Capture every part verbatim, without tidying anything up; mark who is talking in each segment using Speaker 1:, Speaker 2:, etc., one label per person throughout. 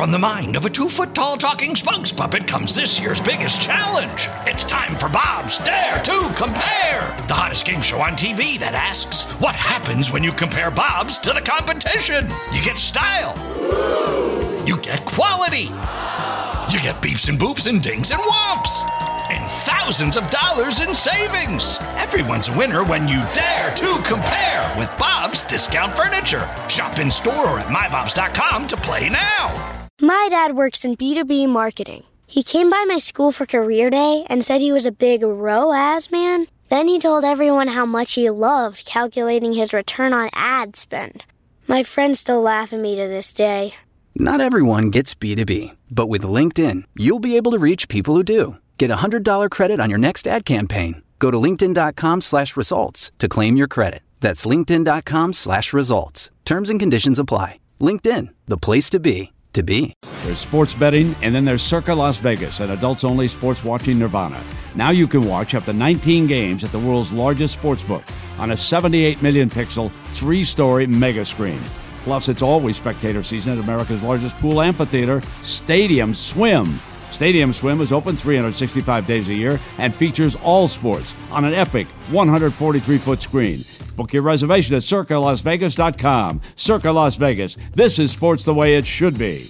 Speaker 1: From the mind of a two-foot-tall talking spokes puppet comes this year's biggest challenge. It's time for Bob's Dare to Compare, the hottest game show on T V that asks, what happens when you compare Bobs to the competition? You get style. You get quality. You get beeps and boops and dings and whomps. And thousands of dollars in savings. Everyone's a winner when you dare to compare with Bob's Discount Furniture. Shop in store or at my bobs dot com to play now.
Speaker 2: My dad works in B two B marketing. He came by my school for career day and said he was a big R O A S man. Then he told everyone how much he loved calculating his return on ad spend. My friends still laugh at me to this day.
Speaker 3: Not everyone gets B two B, but with LinkedIn, you'll be able to reach people who do. Get a one hundred dollars credit on your next ad campaign. Go to linkedin.com slash results to claim your credit. That's linkedin.com slash results. Terms and conditions apply. LinkedIn, the place to be, to be.
Speaker 4: There's sports betting, and then there's Circa Las Vegas, an adults-only sports watching nirvana. Now you can watch up to nineteen games at the world's largest sportsbook on a seventy-eight million pixel, three-story mega screen. Plus, it's always spectator season at America's largest pool amphitheater, Stadium Swim. Stadium Swim is open three hundred sixty-five days a year and features all sports on an epic one hundred forty-three foot screen. Book your reservation at circa las vegas dot com. Circa Las Vegas. This is sports the way it should be.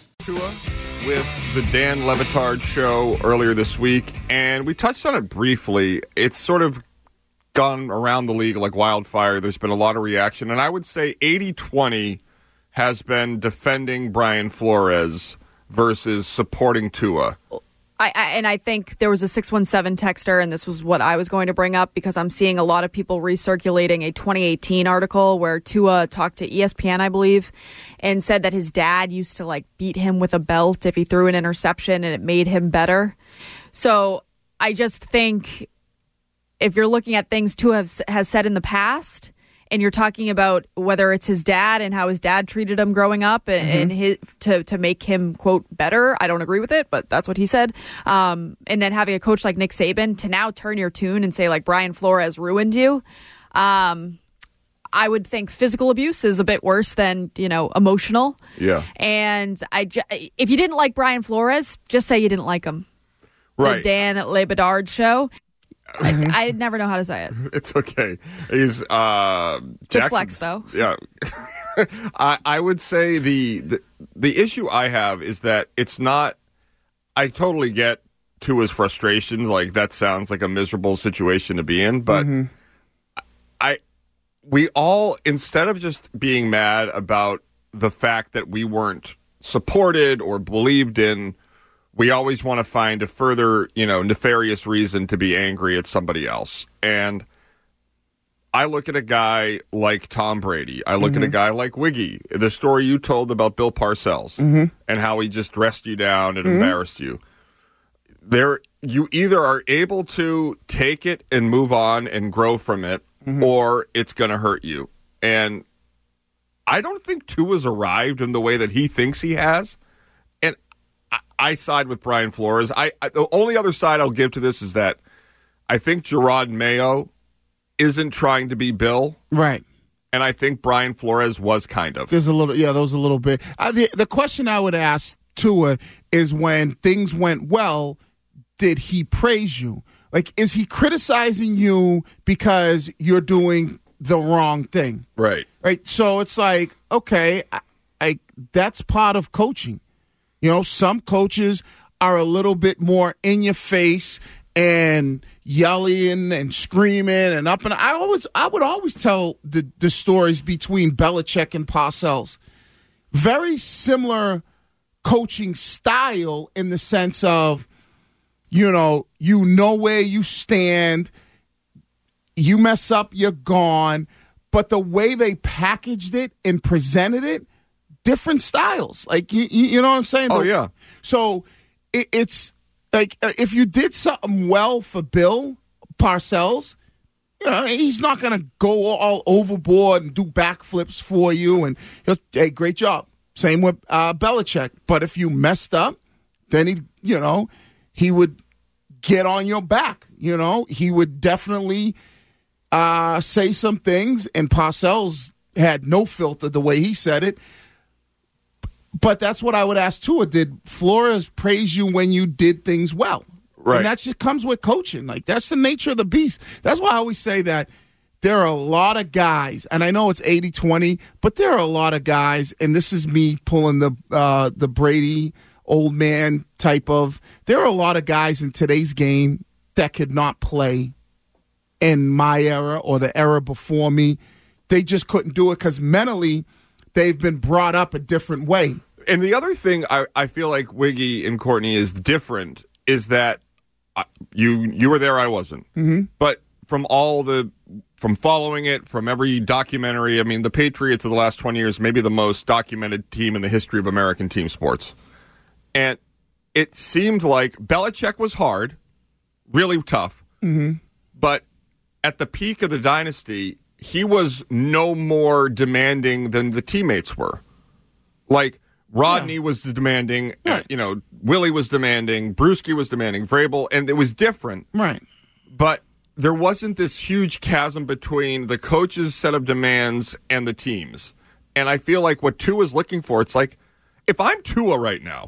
Speaker 5: With the Dan Le Batard show earlier this week, and we touched on it briefly. It's sort of gone around the league like wildfire. There's been a lot of reaction, and I would say eighty twenty has been defending Brian Flores versus supporting Tua.
Speaker 6: I, I, and I think there was a six one seven texter, and this was what I was going to bring up because I'm seeing a lot of people recirculating a twenty eighteen article where Tua talked to E S P N, I believe, and said that his dad used to like beat him with a belt if he threw an interception and it made him better. So I just think if you're looking at things Tua has, has said in the past, and you're talking about whether it's his dad and how his dad treated him growing up and, mm-hmm. and his, to, to make him, quote, better. I don't agree with it, but that's what he said. Um, and then having a coach like Nick Saban to now turn your tune and say, like, Brian Flores ruined you. Um, I would think physical abuse is a bit worse than, you know, emotional.
Speaker 5: Yeah.
Speaker 6: And I, if you didn't like Brian Flores, just say you didn't like him.
Speaker 5: Right.
Speaker 6: The Dan Le Batard show.
Speaker 5: Mm-hmm.
Speaker 6: I, I never know how to say it.
Speaker 5: It's okay. He's uh,
Speaker 6: Good flex, though.
Speaker 5: Yeah, I, I would say the, the the issue I have is that it's not. I totally get Tua's frustration. Like that sounds like a miserable situation to be in, but mm-hmm. I we all instead of just being mad about the fact that we weren't supported or believed in. We always want to find a further, you know, nefarious reason to be angry at somebody else. And I look at a guy like Tom Brady. I look mm-hmm. at a guy like Wiggy. The story you told about Bill Parcells mm-hmm. and how he just dressed you down and mm-hmm. embarrassed you. There, you either are able to take it and move on and grow from it, mm-hmm. or it's going to hurt you. And I don't think Tua's arrived in the way that he thinks he has. I side with Brian Flores. I, I the only other side I'll give to this is that I think Gerard Mayo isn't trying to be Bill,
Speaker 7: right?
Speaker 5: And I think Brian Flores was kind of.
Speaker 7: There's a little, yeah, there was a little bit. Uh, the the question I would ask Tua is when things went well, did he praise you? Like, is he criticizing you because you're doing the wrong thing?
Speaker 5: Right.
Speaker 7: Right. So it's like, okay, I, I that's part of coaching. You know, some coaches are a little bit more in your face and yelling and screaming and up. And I always, I would always tell the, the stories between Belichick and Parcells. Very similar coaching style in the sense of, you know, you know where you stand. You mess up, you're gone. But the way they packaged it and presented it, different styles. Like, you, you know what I'm saying?
Speaker 5: Oh, yeah.
Speaker 7: So it, it's like if you did something well for Bill Parcells, you know, he's not going to go all overboard and do backflips for you. And he'll, hey, great job. Same with uh, Belichick. But if you messed up, then he, you know, he would get on your back. You know, he would definitely uh, say some things. And Parcells had no filter the way he said it. But that's what I would ask Tua. Did Flores praise you when you did things well?
Speaker 5: Right.
Speaker 7: And that just comes with coaching. Like, that's the nature of the beast. That's why I always say that there are a lot of guys, and I know it's eighty twenty, but there are a lot of guys, and this is me pulling the uh, the Brady old man type of, there are a lot of guys in today's game that could not play in my era or the era before me. They just couldn't do it because mentally they've been brought up a different way.
Speaker 5: And the other thing I, I feel like Wiggy and Courtney is different is that I, you you were there, I wasn't. Mm-hmm. But from all the, from following it, from every documentary, I mean, the Patriots of the last twenty years, maybe the most documented team in the history of American team sports. And it seemed like Belichick was hard, really tough. Mm-hmm. But at the peak of the dynasty, he was no more demanding than the teammates were. Like, Rodney yeah. was demanding, right. uh, you know, Willie was demanding, Brewski was demanding, Vrabel, and it was different.
Speaker 7: Right.
Speaker 5: But there wasn't this huge chasm between the coach's set of demands and the teams. And I feel like what Tua's looking for, it's like, if I'm Tua right now,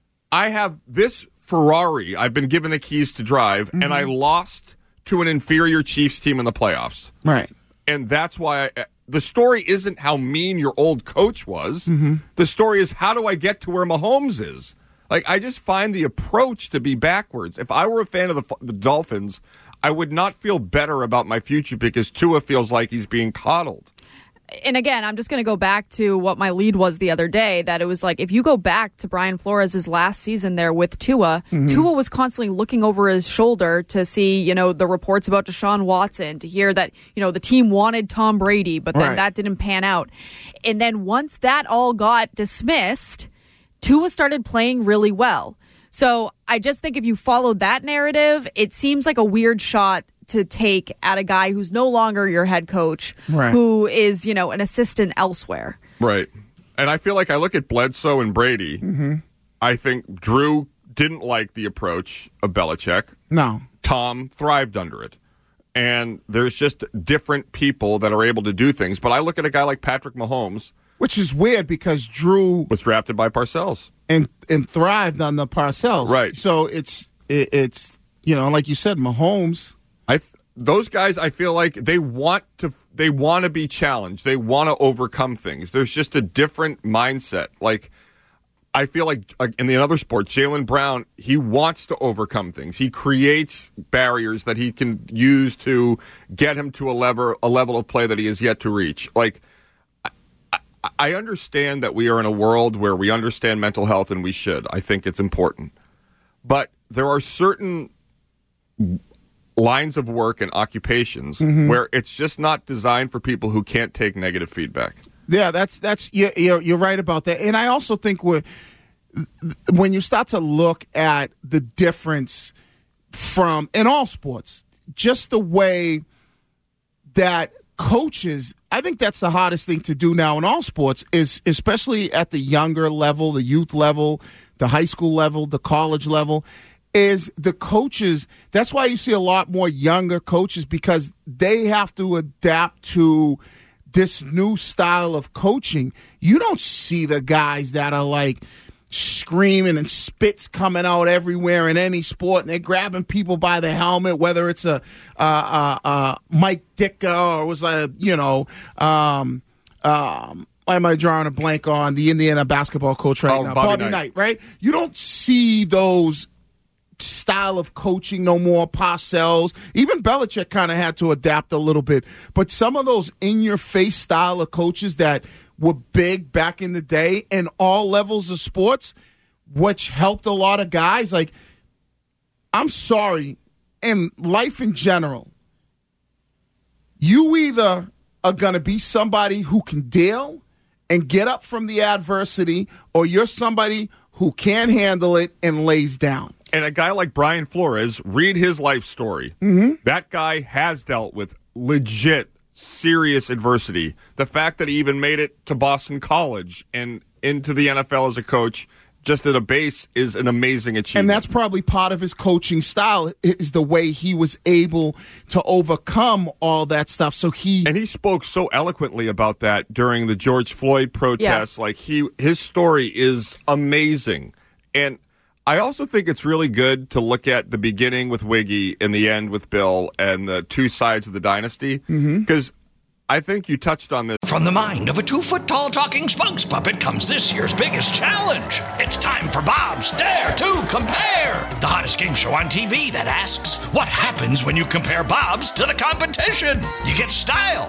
Speaker 5: I have this Ferrari I've been given the keys to drive, mm-hmm. and I lost to an inferior Chiefs team in the playoffs.
Speaker 7: Right.
Speaker 5: And that's why I, the story isn't how mean your old coach was. Mm-hmm. The story is, how do I get to where Mahomes is? Like, I just find the approach to be backwards. If I were a fan of the, the Dolphins, I would not feel better about my future because Tua feels like he's being coddled.
Speaker 6: And again, I'm just going to go back to what my lead was the other day, that it was like, if you go back to Brian Flores' last season there with Tua, mm-hmm. Tua was constantly looking over his shoulder to see, you know, the reports about Deshaun Watson, to hear that, you know, the team wanted Tom Brady, but then right. that didn't pan out. And then once that all got dismissed, Tua started playing really well. So I just think if you followed that narrative, it seems like a weird shot to take at a guy who's no longer your head coach, right. who is, you know, an assistant elsewhere.
Speaker 5: Right. And I feel like I look at Bledsoe and Brady. Mm-hmm. I think Drew didn't like the approach of Belichick.
Speaker 7: No.
Speaker 5: Tom thrived under it. And there's just different people that are able to do things. But I look at a guy like Patrick Mahomes.
Speaker 7: Which is weird because Drew
Speaker 5: was drafted by Parcells.
Speaker 7: And and thrived on the Parcells.
Speaker 5: Right.
Speaker 7: So it's, it, it's you know, like you said, Mahomes.
Speaker 5: I th- those guys, I feel like they want to they want to be challenged. They want to overcome things. There's just a different mindset. Like, I feel like uh, in the other sport, Jaylen Brown, he wants to overcome things. He creates barriers that he can use to get him to a level a level of play that he has yet to reach. Like, I, I, I understand that we are in a world where we understand mental health, and we should. I think it's important. But there are certain lines of work and occupations mm-hmm. where it's just not designed for people who can't take negative feedback.
Speaker 7: Yeah, that's that's you're, you're right about that. And I also think we're, when you start to look at the difference from, in all sports, just the way that coaches, I think that's the hardest thing to do now in all sports, is especially at the younger level, the youth level, the high school level, the college level, is the coaches. That's why you see a lot more younger coaches, because they have to adapt to this new style of coaching. You don't see the guys that are like screaming and spits coming out everywhere in any sport, and they're grabbing people by the helmet, whether it's a uh, uh, uh, Mike Ditka or it was a, you know, um, um, why am I drawing a blank on the Indiana basketball coach right
Speaker 5: oh,
Speaker 7: now?
Speaker 5: Bobby,
Speaker 7: Bobby
Speaker 5: Knight.
Speaker 7: Knight, right? You don't see those style of coaching no more. Parcells, even Belichick kind of had to adapt a little bit. But some of those in-your-face style of coaches that were big back in the day in all levels of sports, which helped a lot of guys. Like, I'm sorry, in life in general, you either are going to be somebody who can deal and get up from the adversity, or you're somebody who can't handle it and lays down.
Speaker 5: And a guy like Brian Flores, read his life story. Mm-hmm. That guy has dealt with legit, serious adversity. The fact that he even made it to Boston College and into the N F L as a coach just at a base is an amazing achievement.
Speaker 7: And that's probably part of his coaching style is the way he was able to overcome all that stuff. So he
Speaker 5: and he spoke so eloquently about that during the George Floyd protests.
Speaker 6: Yeah.
Speaker 5: Like he, his story is amazing. And I also think it's really good to look at the beginning with Wiggy and the end with Bill and the two sides of the dynasty because. Mm-hmm. I think you touched on this.
Speaker 1: From the mind of a two-foot-tall talking spokes puppet comes this year's biggest challenge. It's time for Bob's Dare to Compare, the hottest game show on T V that asks, what happens when you compare Bob's to the competition? You get style.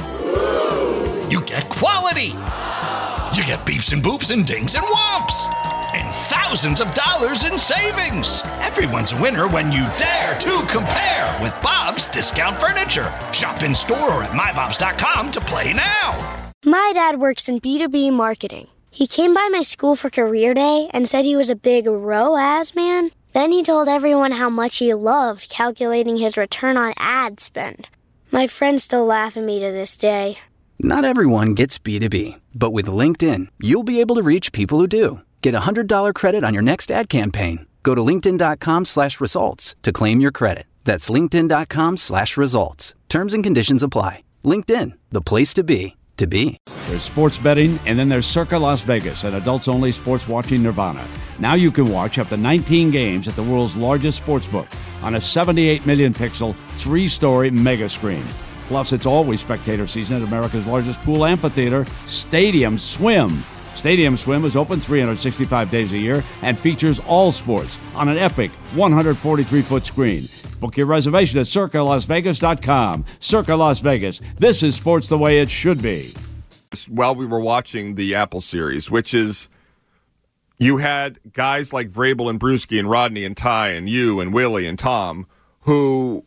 Speaker 1: You get quality. You get beeps and boops and dings and whomps. And thousands of dollars in savings. Everyone's a winner when you dare to compare with Bob's Discount Furniture. Shop in store or at my bobs dot com to play now.
Speaker 2: My dad works in B two B marketing. He came by my school for career day and said he was a big R O A S man. Then he told everyone how much he loved calculating his return on ad spend. My friends still laugh at me to this day.
Speaker 3: Not everyone gets B two B, but with LinkedIn, you'll be able to reach people who do. Get a one hundred dollars credit on your next ad campaign. Go to linkedin.com slash results to claim your credit. That's linkedin.com slash results. Terms and conditions apply. LinkedIn, the place to be, to be.
Speaker 4: There's sports betting, and then there's Circa Las Vegas, an adults-only sports watching nirvana. Now you can watch up to nineteen games at the world's largest sportsbook on a seventy-eight million pixel, three-story mega screen. Plus, it's always spectator season at America's largest pool amphitheater, Stadium Swim. Stadium Swim is open three hundred sixty-five days a year and features all sports on an epic one hundred forty-three foot screen. Book your reservation at circa las vegas dot com. Circa Las Vegas. This is sports the way it should be.
Speaker 5: While we were watching the Apple series, which is you had guys like Vrabel and Brewski and Rodney and Ty and you and Willie and Tom who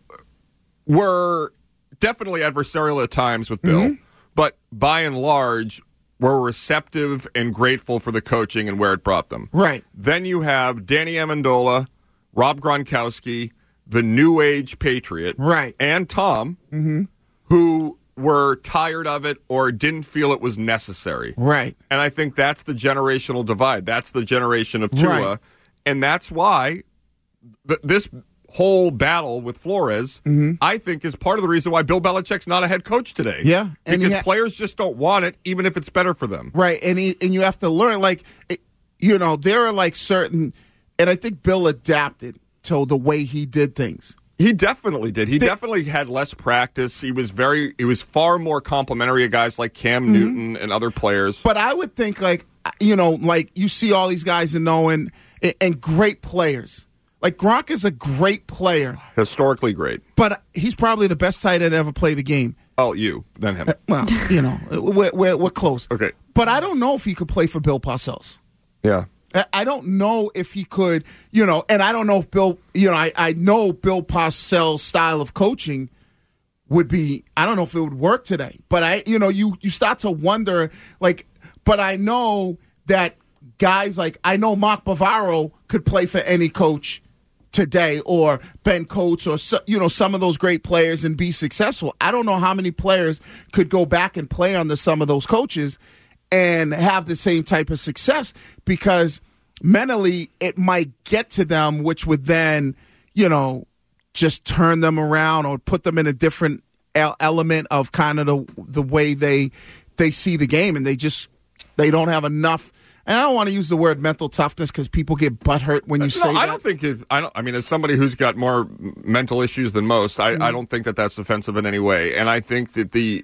Speaker 5: were definitely adversarial at times with Bill, mm-hmm. but by and large were receptive and grateful for the coaching and where it brought them.
Speaker 7: Right.
Speaker 5: Then you have Danny Amendola, Rob Gronkowski, the New Age Patriot,
Speaker 7: right,
Speaker 5: and Tom,
Speaker 7: mm-hmm.
Speaker 5: who were tired of it or didn't feel it was necessary.
Speaker 7: Right.
Speaker 5: And I think that's the generational divide. That's the generation of Tua.
Speaker 7: Right.
Speaker 5: And that's why th- this whole battle with Flores,
Speaker 7: mm-hmm.
Speaker 5: I think, is part of the reason why Bill Belichick's not a head coach today.
Speaker 7: Yeah. And
Speaker 5: because
Speaker 7: ha-
Speaker 5: players just don't want it, even if it's better for them.
Speaker 7: Right. And he, and you have to learn, like, you know, there are like certain, and I think Bill adapted to the way he did things.
Speaker 5: He definitely did. He
Speaker 7: the,
Speaker 5: definitely had less practice. He was very, he was far more complimentary of guys like Cam mm-hmm. Newton and other players.
Speaker 7: But I would think, like, you know, like you see all these guys and knowing, and, and great players. Like, Gronk is a great player.
Speaker 5: Historically great.
Speaker 7: But he's probably the best tight end to ever play the game.
Speaker 5: Oh, you, then him.
Speaker 7: Uh, well, you know, we're, we're, we're close.
Speaker 5: Okay.
Speaker 7: But I don't know if he could play for Bill Parcells.
Speaker 5: Yeah.
Speaker 7: I don't know if he could, you know, and I don't know if Bill, you know, I, I know Bill Parcells' style of coaching would be, I don't know if it would work today. But, I, you know, you, you start to wonder, like, but I know that guys like, I know Mark Bavaro could play for any coach today, or Ben Coates, or, you know, some of those great players and be successful. I don't know how many players could go back and play under some of those coaches and have the same type of success, because mentally it might get to them, which would then, you know, just turn them around or put them in a different element of kind of the the way they they see the game, and they just they don't have enough. And I don't want to use the word mental toughness because people get butthurt when you
Speaker 5: no,
Speaker 7: say
Speaker 5: I
Speaker 7: that.
Speaker 5: I don't think it, I don't. I mean, as somebody who's got more mental issues than most, I, mm-hmm. I don't think that that's offensive in any way. And I think that the,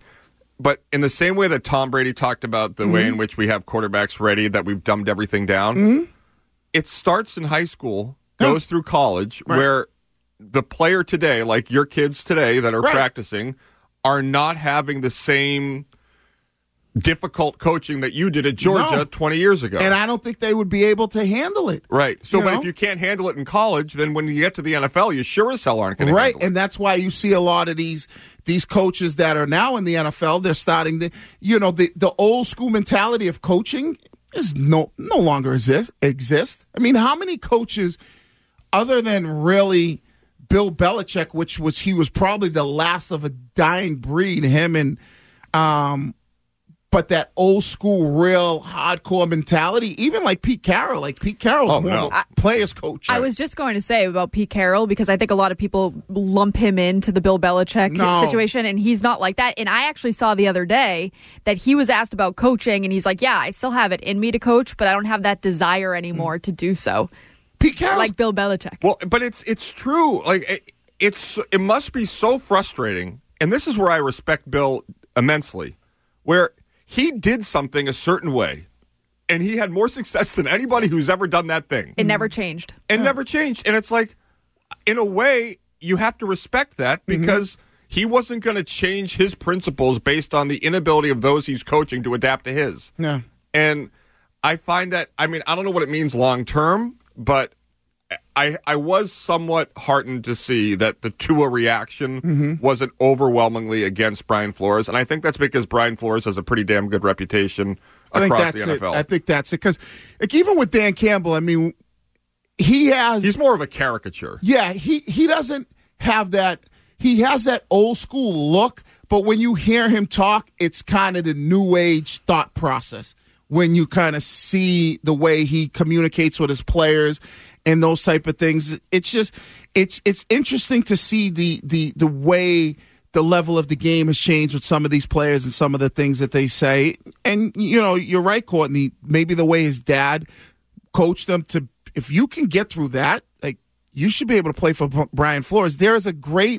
Speaker 5: but in the same way that Tom Brady talked about the mm-hmm. way in which we have quarterbacks ready, that we've dumbed everything down,
Speaker 7: mm-hmm.
Speaker 5: it starts in high school, goes
Speaker 7: yeah.
Speaker 5: through college,
Speaker 7: right.
Speaker 5: where the player today, like your kids today that are
Speaker 7: right.
Speaker 5: practicing, are not having the same difficult coaching that you did at Georgia
Speaker 7: no.
Speaker 5: twenty years ago.
Speaker 7: And I don't think they would be able to handle it.
Speaker 5: Right. So,
Speaker 7: you
Speaker 5: but
Speaker 7: know?
Speaker 5: if you can't handle it in college, then when you get to the N F L, you sure as hell aren't going
Speaker 7: right.
Speaker 5: to handle it.
Speaker 7: And that's why you see a lot of these these coaches that are now in the N F L, they're starting to, you know, the, the old school mentality of coaching is no no longer exist, exist. I mean, how many coaches, other than really Bill Belichick, which was, he was probably the last of a dying breed, him and, um, but that old school, real hardcore mentality, even like Pete Carroll, like Pete Carroll's
Speaker 5: oh,
Speaker 7: more
Speaker 5: no.
Speaker 7: of a player's coach.
Speaker 6: I was just going to say about Pete Carroll because I think a lot of people lump him into the Bill Belichick
Speaker 7: No.
Speaker 6: situation, and he's not like that. And I actually saw the other day that he was asked about coaching, and he's like, yeah, I still have it in me to coach, but I don't have that desire anymore mm. to do so.
Speaker 7: Pete Carroll,
Speaker 6: like Bill Belichick.
Speaker 5: Well, but it's it's true. Like it, it's it must be so frustrating, and this is where I respect Bill immensely, where he did something a certain way, and he had more success than anybody who's ever done that thing.
Speaker 6: It never changed.
Speaker 5: It yeah. never changed. And it's like, in a way, you have to respect that because mm-hmm. he wasn't going to change his principles based on the inability of those he's coaching to adapt to his.
Speaker 7: Yeah.
Speaker 5: And I find that, I mean, I don't know what it means long term, but I I was somewhat heartened to see that the Tua reaction mm-hmm. wasn't overwhelmingly against Brian Flores, and I think that's because Brian Flores has a pretty damn good reputation
Speaker 7: I think
Speaker 5: across
Speaker 7: that's
Speaker 5: the N F L.
Speaker 7: It. I think that's it because, like, even with Dan Campbell, I mean, he has
Speaker 5: he's more of a caricature.
Speaker 7: Yeah, he he doesn't have that. He has that old school look, but when you hear him talk, it's kind of the new age thought process. When you kind of see the way he communicates with his players and those type of things, it's just it's it's interesting to see the the the way the level of the game has changed with some of these players and some of the things that they say. And you know, you're right, Courtney. Maybe the way his dad coached them to, if you can get through that, like you should be able to play for Brian Flores. There is a great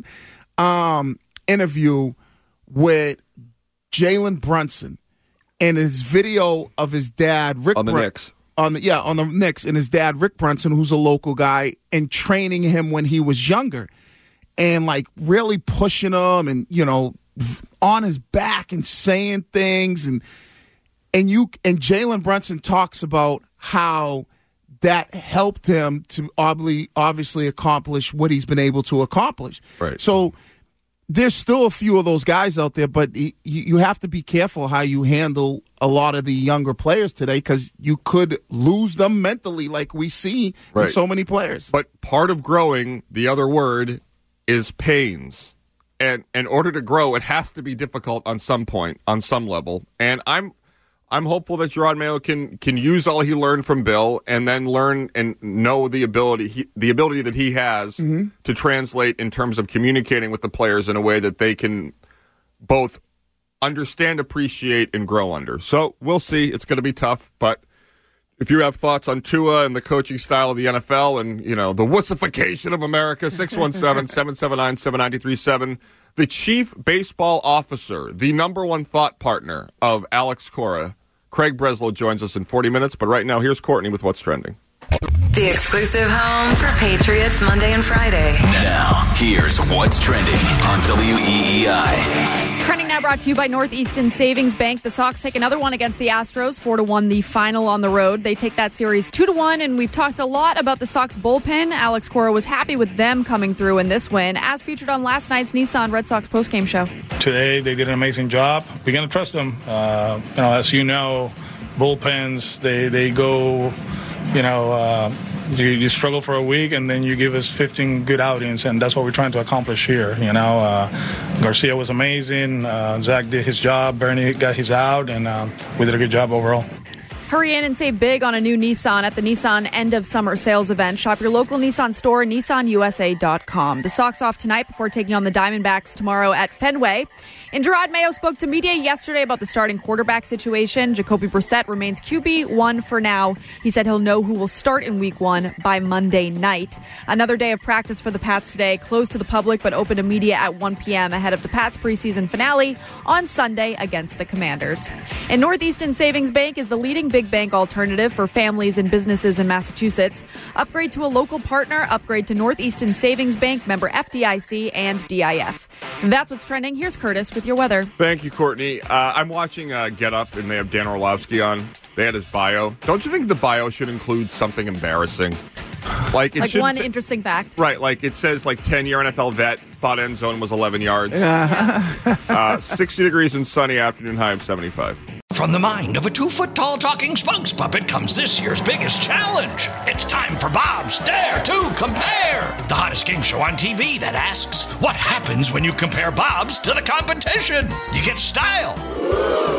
Speaker 7: um, interview with Jalen Brunson and his video of his dad, Rick
Speaker 5: on the
Speaker 7: Brun-
Speaker 5: Knicks.
Speaker 7: On the yeah, on the Knicks, and his dad, Rick Brunson, who's a local guy, and training him when he was younger, and like really pushing him, and you know, on his back and saying things, and and you and Jalen Brunson talks about how that helped him to obviously obviously accomplish what he's been able to accomplish.
Speaker 5: Right.
Speaker 7: So there's still a few of those guys out there, but you, you have to be careful how you handle a lot of the younger players today because you could lose them mentally like we see
Speaker 5: right.
Speaker 7: in so many players.
Speaker 5: But part of growing, the other word, is pains. And in order to grow, it has to be difficult on some point, on some level. And I'm I'm hopeful that Jerod Mayo can can use all he learned from Bill and then learn and know the ability he, the ability that he has mm-hmm. to translate in terms of communicating with the players in a way that they can both understand, appreciate, and grow under. So we'll see. It's going to be tough, but if you have thoughts on Tua and the coaching style of the N F L and, you know, the wussification of America, six one seven, seven seven nine, seven nine three seven. The chief baseball officer, the number one thought partner of Alex Cora, Craig Breslow, joins us in forty minutes. But right now, here's Courtney with What's Trending.
Speaker 8: The exclusive home for Patriots Monday and Friday.
Speaker 9: Now, here's What's Trending on W E E I.
Speaker 6: Trending now brought to you by Northeastern Savings Bank. The Sox take another one against the Astros, four to one, the final on the road. They take that series two to one, and we've talked a lot about the Sox bullpen. Alex Cora was happy with them coming through in this win, as featured on last night's Nissan Red Sox postgame show.
Speaker 10: Today, they did an amazing job. We're going to trust them. Uh, you know, as you know, bullpens, they, they go, you know, uh, You, you struggle for a week, and then you give us fifteen good outings, and that's what we're trying to accomplish here. You know, uh, Garcia was amazing. Uh, Zach did his job. Bernie got his out, and uh, we did a good job overall.
Speaker 6: Hurry in and save big on a new Nissan at the Nissan End of Summer Sales event. Shop your local Nissan store, Nissan U S A dot com. The Sox off tonight before taking on the Diamondbacks tomorrow at Fenway. And Jerod Mayo spoke to media yesterday about the starting quarterback situation. Jacoby Brissett remains Q B one for now. He said he'll know who will start in week one by Monday night. Another day of practice for the Pats today, closed to the public but open to media at one p.m. ahead of the Pats preseason finale on Sunday against the Commanders. And Northeastern Savings Bank is the leading big bank alternative for families and businesses in Massachusetts. Upgrade to a local partner. Upgrade to Northeastern Savings Bank, member F D I C and D I F. That's what's trending. Here's Curtis with your weather.
Speaker 5: Thank you, Courtney. Uh, I'm watching uh, Get Up, and they have Dan Orlovsky on. They had his bio. Don't you think the bio should include something embarrassing? Like, it
Speaker 6: like
Speaker 5: should
Speaker 6: one
Speaker 5: say,
Speaker 6: interesting fact.
Speaker 5: Right, like it says like ten-year N F L vet, thought end zone was eleven yards.
Speaker 6: Yeah.
Speaker 5: uh, sixty degrees and sunny, afternoon high of seventy-five.
Speaker 1: From the mind of a two-foot-tall talking spokes puppet comes this year's biggest challenge. It's time for Bob's Dare to Compare, the hottest game show on T V that asks, what happens when you compare Bob's to the competition? You get style,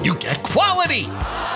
Speaker 1: you get quality.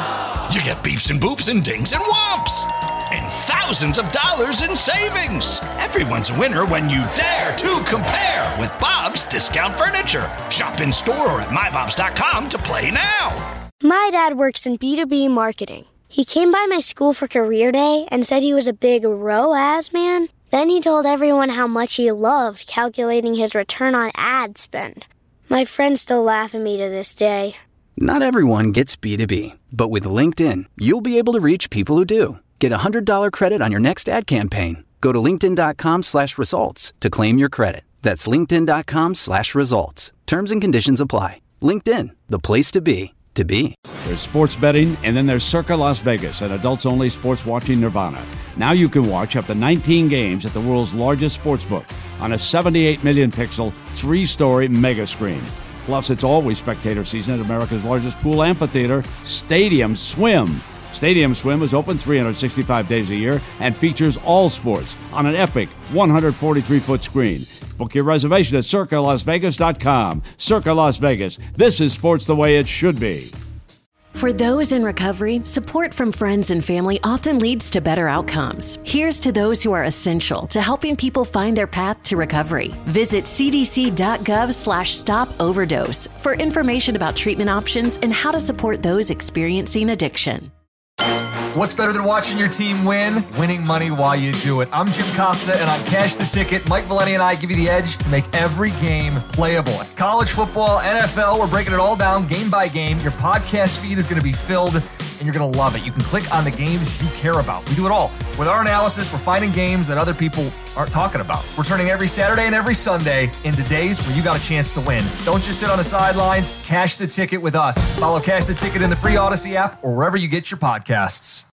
Speaker 1: You get beeps and boops and dings and whomps. And thousands of dollars in savings. Everyone's a winner when you dare to compare with Bob's Discount Furniture. Shop in store or at my bobs dot com to play now.
Speaker 2: My dad works in B two B marketing. He came by my school for career day and said he was a big R O A S man. Then he told everyone how much he loved calculating his return on ad spend. My friends still laugh at me to this day.
Speaker 3: Not everyone gets B two B, but with LinkedIn, you'll be able to reach people who do. Get a one hundred dollars credit on your next ad campaign. Go to linkedin.com slash results to claim your credit. That's linkedin.com slash results. Terms and conditions apply. LinkedIn, the place to be, to be.
Speaker 4: There's sports betting, and then there's Circa Las Vegas, an adults-only sports watching nirvana. Now you can watch up to nineteen games at the world's largest sportsbook on a seventy-eight million pixel, three-story mega screen. Plus, it's always spectator season at America's largest pool amphitheater, Stadium Swim. Stadium Swim is open three hundred sixty-five days a year and features all sports on an epic one hundred forty-three foot screen. Book your reservation at circa las vegas dot com. Circa Las Vegas. This is sports the way it should be.
Speaker 11: For those in recovery, support from friends and family often leads to better outcomes. Here's to those who are essential to helping people find their path to recovery. Visit cdc.gov slash stop overdose for information about treatment options and how to support those experiencing addiction.
Speaker 12: What's better than watching your team win? Winning money while you do it. I'm Jim Costa, and on Cash the Ticket, Mike Valeni and I give you the edge to make every game playable. College football, N F L, we're breaking it all down game by game. Your podcast feed is going to be filled, and you're going to love it. You can click on the games you care about. We do it all. With our analysis, we're finding games that other people aren't talking about. We're turning every Saturday and every Sunday into days where you got a chance to win. Don't just sit on the sidelines. Cash the Ticket with us. Follow Cash the Ticket in the free Odyssey app or wherever you get your podcasts.